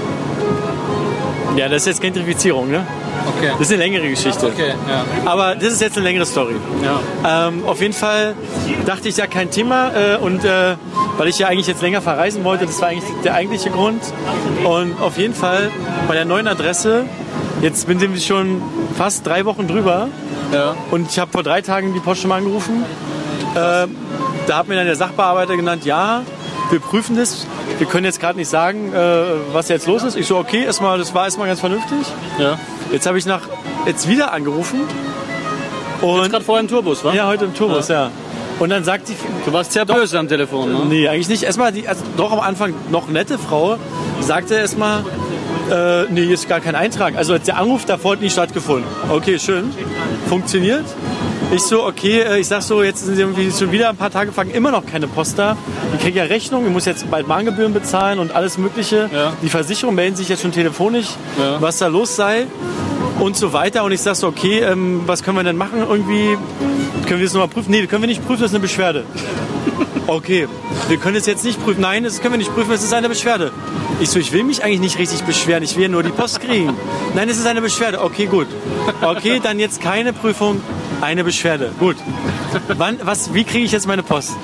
Ja, das ist jetzt Gentrifizierung, ne? Okay. Das ist eine längere Geschichte. Okay, ja. Aber das ist jetzt eine längere Story. Ja. Ähm, auf jeden Fall dachte ich ja kein Thema äh, und äh, weil ich ja eigentlich jetzt länger verreisen wollte, das war eigentlich der eigentliche Grund. Und auf jeden Fall bei der neuen Adresse, jetzt bin ich schon fast drei Wochen drüber ja. und ich habe vor drei Tagen die Post schon mal angerufen. Äh, da hat mir dann der Sachbearbeiter genannt, ja, wir prüfen das. Wir können jetzt gerade nicht sagen, äh, was jetzt los ist. Ich so, okay, erstmal, das war erstmal ganz vernünftig. Ja. Jetzt habe ich nach jetzt wieder angerufen. Und jetzt gerade vorher im Tourbus, wa? Ja, heute im Tourbus, ja. ja. Und dann sagt die... Du warst sehr böse am Telefon, ne? Nee, eigentlich nicht. Erstmal, die, also doch am Anfang noch nette Frau, sagte erstmal, äh, nee, hier ist gar kein Eintrag. Also der Anruf davor hat nie stattgefunden. Okay, schön. Funktioniert. Ich so, okay, ich sag so, jetzt sind sie irgendwie schon wieder ein paar Tage gefangen, immer noch keine Post da. Ich kriege ja Rechnung, ich muss jetzt bald Mahngebühren bezahlen und alles Mögliche. Ja. Die Versicherung melden sich jetzt schon telefonisch, ja. was da los sei und so weiter. Und ich sag so, okay, ähm, was können wir denn machen irgendwie? Können wir das nochmal prüfen? Nee, das können wir nicht prüfen, das ist eine Beschwerde. Okay, wir können es jetzt nicht prüfen. Nein, das können wir nicht prüfen, es ist eine Beschwerde. Ich so, ich will mich eigentlich nicht richtig beschweren, ich will nur die Post kriegen. Nein, es ist eine Beschwerde. Okay, gut. Okay, dann jetzt keine Prüfung, eine Beschwerde. Gut. Wann, was, wie kriege ich jetzt meine Post?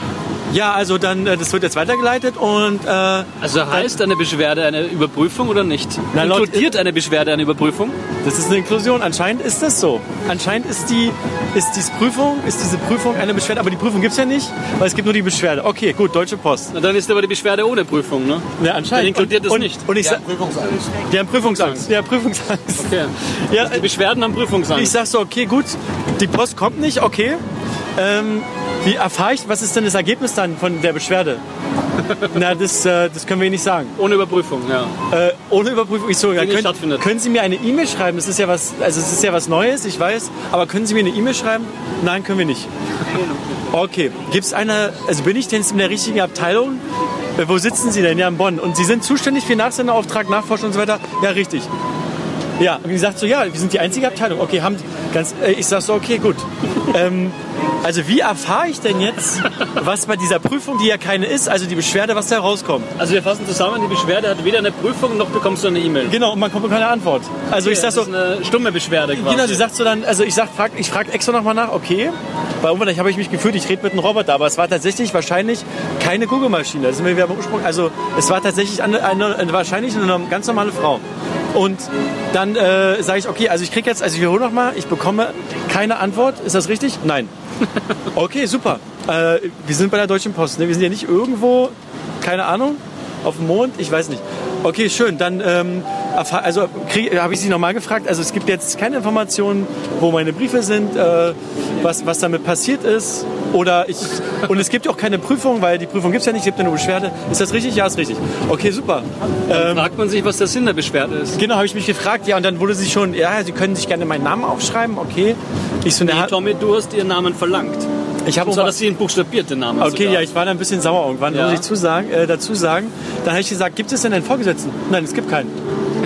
Ja, also dann, äh, das wird jetzt weitergeleitet und... Äh, also heißt eine Beschwerde eine Überprüfung oder nicht? Na, laut, Inkludiert eine Beschwerde eine Überprüfung? Das ist eine Inklusion. Anscheinend ist das so. Anscheinend ist die ist diese Prüfung, ist diese Prüfung eine Beschwerde, aber die Prüfung gibt's ja nicht, weil es gibt nur die Beschwerde. Okay, gut, Deutsche Post. Na, dann ist aber die Beschwerde ohne Prüfung, ne? Ja, anscheinend. Dann inkludiert das und, nicht. Und ich Die sag, haben Prüfungsangst. Die haben Prüfungsangst. Ja, Prüfungsangst. Okay. Ja, die Beschwerden haben Prüfungsangst. Ich sag so, okay, gut, die Post kommt nicht, okay. Ähm, wie erfahre ich, was ist denn das Ergebnis dann von der Beschwerde? Na, das, äh, das können wir Ihnen nicht sagen. Ohne Überprüfung, ja. Äh, ohne Überprüfung, ich so, ja, können, stattfindet. können Sie mir eine E-Mail schreiben? Das ist ja was, also es ist ja was Neues, ich weiß, aber können Sie mir eine E-Mail schreiben? Nein, können wir nicht. Okay, gibt es eine, also bin ich denn in der richtigen Abteilung? Äh, wo sitzen Sie denn? Ja, in Bonn. Und Sie sind zuständig für Nachsenderauftrag, Nachforschung und so weiter? Ja, richtig. Ja, und die sagt so, ja, wir sind die einzige Abteilung. Okay, haben die ganz, äh, ich sag so, okay, gut. ähm, also wie erfahre ich denn jetzt, was bei dieser Prüfung, die ja keine ist, also die Beschwerde, was da rauskommt? Also wir fassen zusammen, die Beschwerde hat weder eine Prüfung, noch bekommst du eine E-Mail. Genau, und man bekommt keine Antwort. Also okay, ich sag so, das ist eine stumme Beschwerde quasi. Genau, die sagt so dann, also ich sag, frag, ich frage extra nochmal nach, okay, bei irgendwann habe ich mich gefühlt, ich rede mit einem Roboter, aber es war tatsächlich wahrscheinlich keine Google-Maschine. Das sind wir wieder beim Ursprung. Also es war tatsächlich eine, eine, eine wahrscheinlich eine ganz normale Frau. Und dann äh, sage ich, okay, also ich kriege jetzt, also ich wiederhole nochmal, ich bekomme keine Antwort. Ist das richtig? Nein. Okay, super. Äh, wir sind bei der Deutschen Post. Ne? Wir sind ja nicht irgendwo, keine Ahnung, auf dem Mond, ich weiß nicht. Okay, schön. Dann ähm, also habe ich Sie nochmal gefragt. Also es gibt jetzt keine Informationen, wo meine Briefe sind, äh, was, was damit passiert ist. Oder ich, und es gibt auch keine Prüfung, weil die Prüfung gibt es ja nicht, es gibt ja nur Beschwerde. Ist das richtig? Ja, ist richtig. Okay, super. Dann ähm, fragt man sich, was der Sinn der Beschwerde ist. Genau, habe ich mich gefragt. Ja, und dann wurde sie schon, ja, Sie können sich gerne meinen Namen aufschreiben. Okay. Ich so, nee, Tommy, du hast Ihren Namen verlangt. Ich habe zwar, dass Sie ihn buchstabiert, den Namen. Okay, sogar. Ja, ich war da ein bisschen sauer irgendwann, ja. Muss ich zusagen, äh, dazu sagen. Dann habe ich gesagt, gibt es denn einen Vorgesetzten? Nein, es gibt keinen.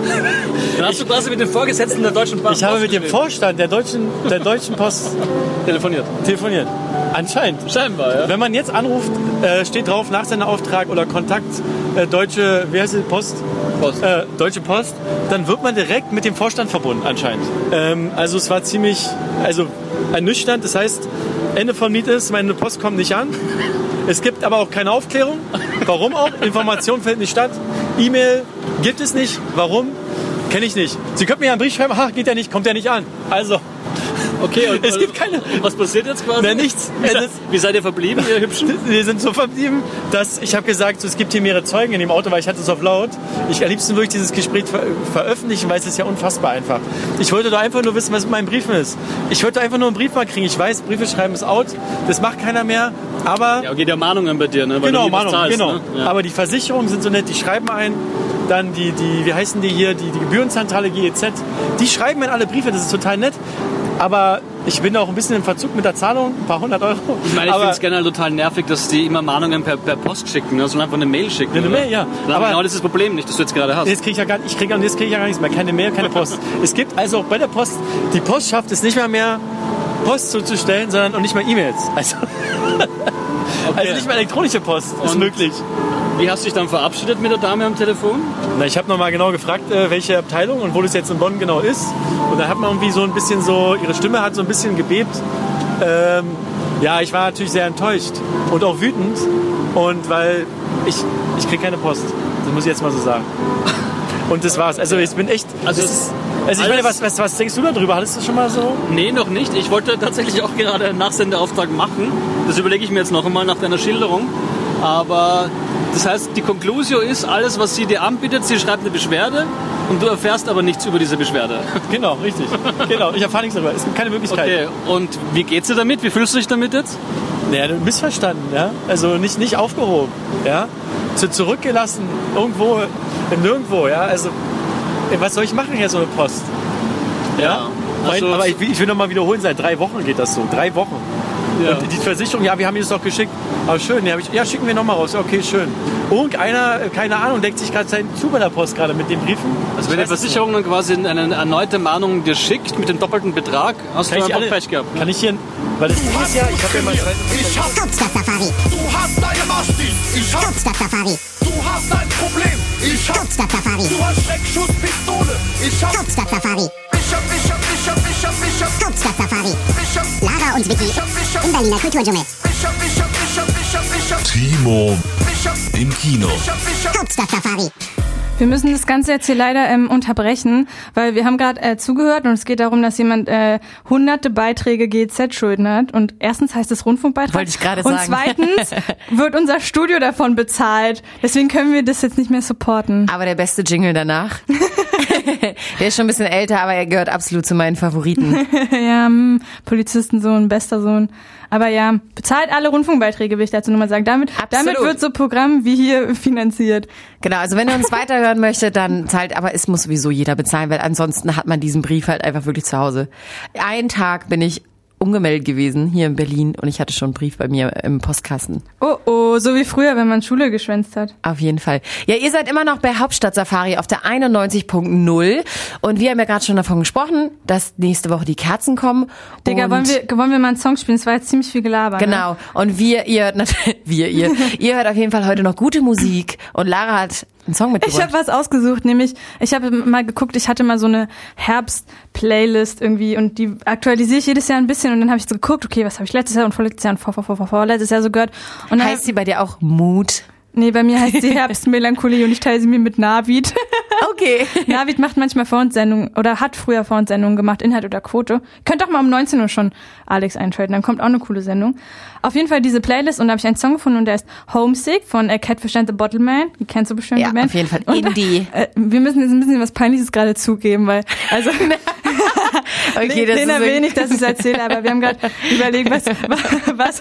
Dann hast du quasi mit dem Vorgesetzten der Deutschen Post Ich habe mit dem Vorstand der Deutschen, der Deutschen Post telefoniert. Telefoniert. Anscheinend. Scheinbar, ja. Wenn man jetzt anruft, äh, steht drauf Nachsenderauftrag oder Kontakt äh, Deutsche, wie heißt die Post? Post. Äh, Deutsche Post, dann wird man direkt mit dem Vorstand verbunden anscheinend. Ähm, also es war ziemlich, also ernüchternd. Das heißt, Ende vom Lied ist, meine Post kommt nicht an. Es gibt aber auch keine Aufklärung. Warum auch? Information findet nicht statt. E-Mail gibt es nicht. Warum? Kenne ich nicht. Sie könnten mir ja einen Brief schreiben, ach, geht ja nicht, kommt ja nicht an. Also, okay, und es gibt keine. Was passiert jetzt quasi? Na, nichts. Wie, se wie seid ihr verblieben, ihr Hübschen? Wir sind so verblieben, dass ich habe gesagt, so, es gibt hier mehrere Zeugen in dem Auto, weil ich hatte es auf laut. Ich am liebsten würde ich dieses Gespräch ver veröffentlichen, weil es ist ja unfassbar einfach. Ich wollte doch einfach nur wissen, was mit meinen Briefen ist. Ich wollte einfach nur einen Brief mal kriegen. Ich weiß, Briefe schreiben ist out. Das macht keiner mehr. Aber ja, okay, der Mahnungen bei dir, ne? Weil genau, du Mahnungen, zahlst, genau. Ne? Ja. Aber die Versicherungen sind so nett, die schreiben ein. Dann die, die, wie heißen die hier, die, die Gebührenzentrale G E Z, die schreiben mir alle Briefe, das ist total nett. Aber ich bin auch ein bisschen im Verzug mit der Zahlung, ein paar hundert Euro. Ich meine, ich finde es generell total nervig, dass die immer Mahnungen per, per Post schicken, ne? Sondern einfach eine Mail schicken. Eine Mail, ja. Aber genau das ist das Problem nicht, das du jetzt gerade hast. Jetzt krieg ich ja gar, ich kriege krieg ich ja gar nichts mehr, keine Mail, keine Post. Es gibt also auch bei der Post, die Post schafft es nicht mehr mehr, Post zuzustellen, sondern auch nicht mehr E-Mails. Also, okay. Also nicht mehr elektronische Post ist Und möglich. Wie hast du dich dann verabschiedet mit der Dame am Telefon? Na, ich habe nochmal genau gefragt, welche Abteilung und wo das jetzt in Bonn genau ist. Und da hat man irgendwie so ein bisschen so, ihre Stimme hat so ein bisschen gebebt. Ähm, ja, ich war natürlich sehr enttäuscht und auch wütend. Und weil ich, ich kriege keine Post. Das muss ich jetzt mal so sagen. Und das war's. Also ich bin echt... Also, ist, also ich meine, was, was, was denkst du darüber? Hattest du das schon mal so? Nee, noch nicht. Ich wollte tatsächlich auch gerade einen Nachsenderauftrag machen. Das überlege ich mir jetzt noch einmal nach deiner Schilderung. Aber das heißt, die Conclusio ist, alles, was sie dir anbietet, sie schreibt eine Beschwerde und du erfährst aber nichts über diese Beschwerde. Genau, richtig. Genau, ich erfahre nichts darüber. Es gibt keine Möglichkeit. Okay, und wie geht's dir damit? Wie fühlst du dich damit jetzt? Naja, missverstanden, ja. Also nicht, nicht aufgehoben, ja. So zurückgelassen, irgendwo, nirgendwo, ja. Also, was soll ich machen hier, so eine Post? Ja. ja also, aber ich, ich will noch mal wiederholen, seit drei Wochen geht das so. Drei Wochen. Ja. Und die Versicherung, ja, wir haben das doch geschickt. Aber schön, ja, ich, ja schicken wir nochmal raus. Okay, schön. Irgendeiner, keine Ahnung, deckt sich gerade seinen zu bei der Post gerade mit den Briefen. Also wenn die Versicherung dann quasi eine erneute Mahnung dir schickt mit dem doppelten Betrag, hast kann du einfach alle, Pech gehabt. Kann ich hier, weil das Ding ist ja, ich habe ja mal... Ich hab Hauptstadt-Safari. Du hast deine Mastis. Ich hab Hauptstadt-Safari. Du hast ein Problem. Ich hab Hauptstadt-Safari. Du hast Schreckschusspistole. Ich hab Hauptstadt-Safari. Ich hab, ich hab, ich hab, ich hab, ich hab Hauptstadt-Safari. Ich hab Lara und Vicky im Berliner Kulturdschungel. Ich hab, ich hab, ich hab, ich hab, ich hab Timo im Kino. Hauptstadt-Safari. Wir müssen das Ganze jetzt hier leider ähm, unterbrechen, weil wir haben gerade äh, zugehört und es geht darum, dass jemand äh, hunderte Beiträge G E Z-Schulden hat. Und erstens heißt es Rundfunkbeitrag. Wollte ich gerade und sagen. zweitens wird unser Studio davon bezahlt. Deswegen können wir das jetzt nicht mehr supporten. Aber der beste Jingle danach. Der ist schon ein bisschen älter, aber er gehört absolut zu meinen Favoriten. Ja, mh, Polizistensohn, bester Sohn. Aber ja, bezahlt alle Rundfunkbeiträge, will ich dazu nur mal sagen. Damit, damit wird so Programm wie hier finanziert. Genau, also wenn ihr uns weiterhören möchtet, dann zahlt, aber es muss sowieso jeder bezahlen, weil ansonsten hat man diesen Brief halt einfach wirklich zu Hause. Einen Tag bin ich umgemeldet gewesen hier in Berlin und ich hatte schon einen Brief bei mir im Postkasten. Oh oh, so wie früher, wenn man Schule geschwänzt hat. Auf jeden Fall. Ja, ihr seid immer noch bei Hauptstadt-Safari auf der einundneunzig Punkt null und wir haben ja gerade schon davon gesprochen, dass nächste Woche die Kerzen kommen. Digga, wollen wir, wollen wir mal einen Song spielen? Das war jetzt ziemlich viel Gelaber. Genau. Ne? Und wir, ihr, wir, ihr, ihr hört auf jeden Fall heute noch gute Musik und Lara hat einen Song mitgebracht. Ich habe was ausgesucht, nämlich ich habe mal geguckt, ich hatte mal so eine Herbst-Playlist irgendwie und die aktualisiere ich jedes Jahr ein bisschen und dann habe ich so geguckt, okay, was habe ich letztes Jahr und vorletztes Jahr und vor, vor, vor, vor, vorletztes Jahr so gehört. Und dann heißt sie bei dir auch Mut? Nee, bei mir heißt sie Herbstmelancholie und ich teile sie mir mit Navid. Okay. Navid macht manchmal Vorundsendungen oder hat früher Vorundsendungen gemacht, Inhalt oder Quote. Könnt auch mal um neunzehn Uhr schon Alex einschalten, dann kommt auch eine coole Sendung. Auf jeden Fall diese Playlist und da habe ich einen Song gefunden und der ist Homesick von äh, Catfish and the Bottle Man. Die kennst du bestimmt, ja, die Band. Auf jeden Fall. Und, Indie. Äh, wir müssen jetzt ein bisschen was Peinliches gerade zugeben, weil also okay, das Lena ist will nicht, dass ich es erzähle, aber wir haben gerade überlegt, was was, was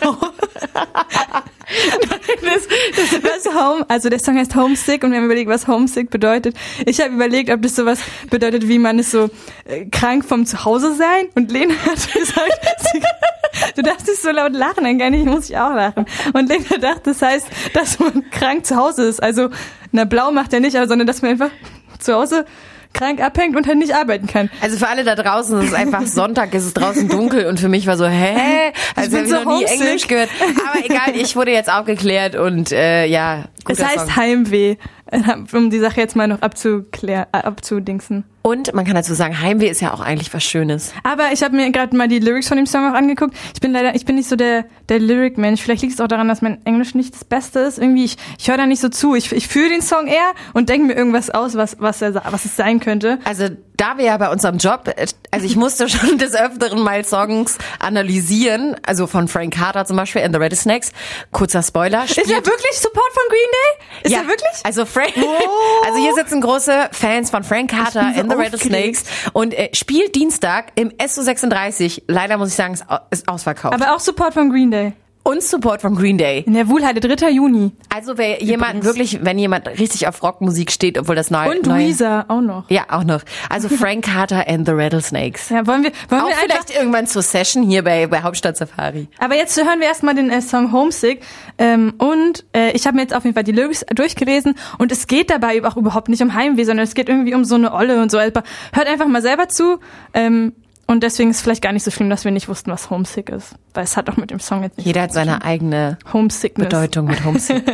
das, das, was Home, also der Song heißt Homesick und wir haben überlegt, was Homesick bedeutet. Ich habe überlegt, ob das sowas bedeutet, wie man ist so äh, krank vom Zuhause sein und Lena hat gesagt, sie, du darfst nicht so laut lachen, dann gar nicht, muss ich auch lachen. Und Lena dachte, das heißt, dass man krank zu Hause ist. Also, na, blau macht er nicht, aber sondern dass man einfach zu Hause krank abhängt und halt nicht arbeiten kann. Also für alle da draußen, es ist einfach Sonntag, es ist draußen dunkel und für mich war so, hä? Also ich habe so noch nie Englisch gehört. Aber egal, ich wurde jetzt aufgeklärt und äh, ja, guter Es heißt Song. Heimweh, um die Sache jetzt mal noch abzuklären, äh, abzudingsen. Und man kann dazu sagen, Heimweh ist ja auch eigentlich was Schönes. Aber ich habe mir gerade mal die Lyrics von dem Song auch angeguckt. Ich bin leider, ich bin nicht so der der Lyric-Mensch. Vielleicht liegt es auch daran, dass mein Englisch nicht das Beste ist. Irgendwie, ich, ich höre da nicht so zu. Ich, ich fühle den Song eher und denke mir irgendwas aus, was was er was es sein könnte. Also da wir ja bei unserem Job, also ich musste schon des Öfteren mal Songs analysieren, also von Frank Carter zum Beispiel, and the Rattlesnakes. Kurzer Spoiler. Ist er wirklich Support von Green Day? Ist ja, er wirklich? Also Frank, oh. also hier sitzen große Fans von Frank Carter and so the Rattlesnakes und äh, spielt Dienstag im S O sechsunddreißig. Leider muss ich sagen, es ist ausverkauft. Aber auch Support von Green Day. Und Support von Green Day. In der Wuhlheide, dritter Juni. Also wer jemand wirklich, wenn jemand richtig auf Rockmusik steht, obwohl das neu Und neue, Weezer auch noch. Ja, auch noch. Also Frank Carter and the Rattlesnakes. Ja, wollen wir, wollen auch wir vielleicht einfach irgendwann zur Session hier bei, bei Hauptstadt Safari. Aber jetzt hören wir erstmal den äh, Song Homesick. Ähm, und äh, ich habe mir jetzt auf jeden Fall die Lyrics durchgelesen und es geht dabei auch überhaupt nicht um Heimweh, sondern es geht irgendwie um so eine Olle und so. Also, hört einfach mal selber zu. Ähm, Und deswegen ist es vielleicht gar nicht so schlimm, dass wir nicht wussten, was Homesick ist. Weil es hat auch mit dem Song jetzt nicht Jeder hat seine eigene Homesickness. Bedeutung mit Homesick.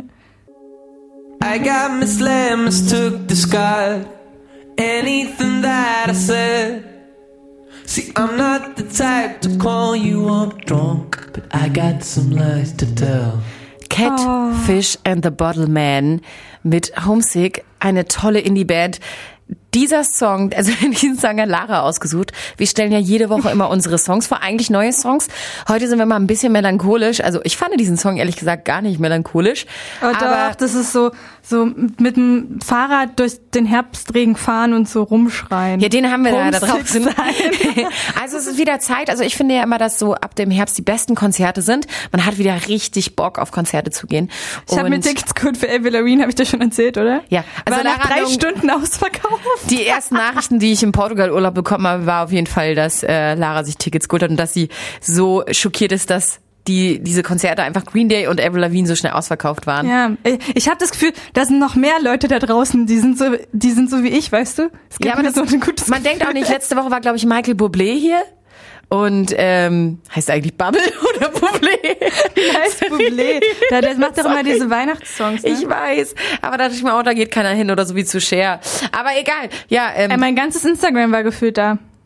I got misled, mistook the sky. Anything that I said. See, I'm not the type to call you up drunk, but I got some lies to tell. Catfish and the Bottle Man mit Homesick, eine tolle Indie-Band. Dieser Song, also diesen Song hat Lara ausgesucht. Wir stellen ja jede Woche immer unsere Songs vor, eigentlich neue Songs. Heute sind wir mal ein bisschen melancholisch. Also ich fand diesen Song ehrlich gesagt gar nicht melancholisch. Oh, aber doch, das ist so so mit dem Fahrrad durch den Herbstregen fahren und so rumschreien. Ja, den haben wir da, da Homesick draußen. Also es ist wieder Zeit. Also ich finde ja immer, dass so ab dem Herbst die besten Konzerte sind. Man hat wieder richtig Bock auf Konzerte zu gehen. Ich habe mir Tickets geholt für Avril Lavigne, habe ich dir schon erzählt, oder? Ja. Also war nach drei Stunden ausverkauft. Die ersten Nachrichten, die ich im Portugal-Urlaub bekommen habe, war auf jeden Fall, dass äh, Lara sich Tickets geholt hat und dass sie so schockiert ist, dass die diese Konzerte einfach Green Day und Avril Lavigne so schnell ausverkauft waren. Ja, ich habe das Gefühl, da sind noch mehr Leute da draußen, die sind so, die sind so wie ich, weißt du? Es gibt ja, aber das, so ein gutes man denkt auch nicht, letzte Woche war, glaube ich, Michael Bublé hier. Und ähm, heißt eigentlich Bubble oder Bublé? Heißt Bublé. Der, der macht doch immer diese Weihnachtssongs. Ne? Ich weiß, aber da dachte ich mir auch, da geht keiner hin oder so wie zu Cher. Aber egal, ja. Ähm, Ey, mein ganzes Instagram war gefühlt da.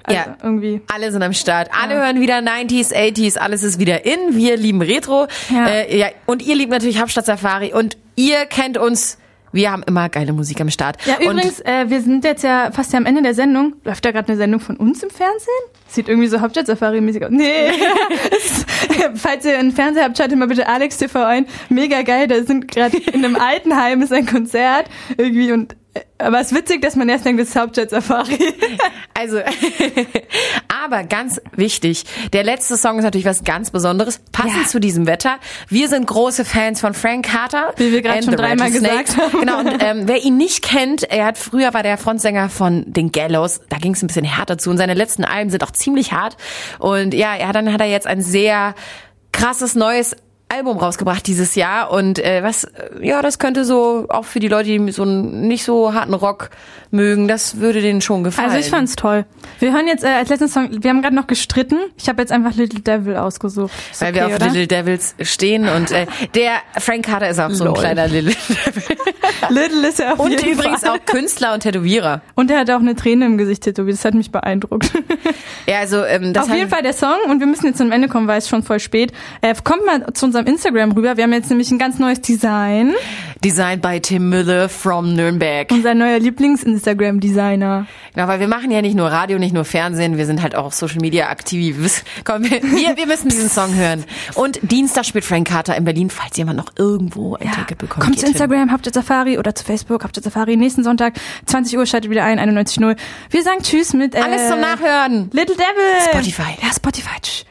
Also ja, irgendwie. Alle sind am Start. Alle ja. hören wieder neunziger, achtziger, alles ist wieder in. Wir lieben Retro. Ja. Äh, ja. Und ihr liebt natürlich Hauptstadt Safari. Und ihr kennt uns. Wir haben immer geile Musik am Start. Ja, übrigens, äh, wir sind jetzt ja fast ja am Ende der Sendung. Läuft da gerade eine Sendung von uns im Fernsehen? Sieht irgendwie so Hauptstadt-Safari-mäßig aus. Nee. Falls ihr einen Fernseher habt, schaltet mal bitte Alex T V ein. Mega geil, da sind gerade in einem Altenheim ist ein Konzert irgendwie und aber es ist witzig, dass man erst denkt, das ist Hauptstadt-Safari. Also, aber ganz wichtig, der letzte Song ist natürlich was ganz Besonderes, passend ja. zu diesem Wetter. Wir sind große Fans von Frank Carter. Wie wir gerade schon dreimal gesagt haben. Genau, und ähm, wer ihn nicht kennt, er hat früher war der Frontsänger von den Gallows, da ging es ein bisschen härter zu und seine letzten Alben sind auch ziemlich hart. Und ja, er, dann hat er jetzt ein sehr krasses neues Album rausgebracht dieses Jahr und äh, was, ja, das könnte so auch für die Leute, die so einen nicht so harten Rock mögen, das würde denen schon gefallen. Also ich fand's toll. Wir hören jetzt äh, als letzten Song, wir haben gerade noch gestritten, ich habe jetzt einfach Little Devil ausgesucht. Ist Weil okay, wir auf oder? Little Devils stehen und äh, der Frank Carter ist auch so ein Lol. kleiner Little Devil. Little ist er auf Und jeden übrigens Fall. auch Künstler und Tätowierer. Und er hat auch eine Träne im Gesicht tätowiert, das hat mich beeindruckt. Ja, also ähm, das auf jeden Fall der Song und wir müssen jetzt zum Ende kommen, weil es schon voll spät. Äh, kommt mal zu unserem Instagram rüber. Wir haben jetzt nämlich ein ganz neues Design. Designed by Tim Müller from Nürnberg. Unser neuer Lieblings-Instagram-Designer. Genau, weil wir machen ja nicht nur Radio, nicht nur Fernsehen, wir sind halt auch auf Social Media aktiv. Komm, wir, wir müssen diesen Song hören. Und Dienstag spielt Frank Carter in Berlin, falls jemand noch irgendwo ein ja. Ticket bekommt. Kommt zu Instagram, Hauptstadt Safari oder zu Facebook, Hauptstadt Safari. Nächsten Sonntag, zwanzig Uhr, schaltet wieder ein, einundneunzig Komma null. Wir sagen Tschüss mit... Äh, Alles zum Nachhören. Little Devil. Spotify. Ja, Spotify. Tschüss.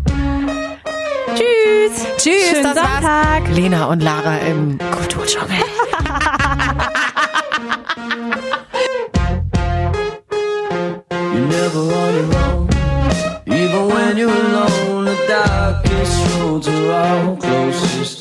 Tschüss. Tschüss, Schönen das Sonntag. war's. Lena und Lara im Kulturdschungel. You're never on your own, even when you're alone. The darkest roads are all closest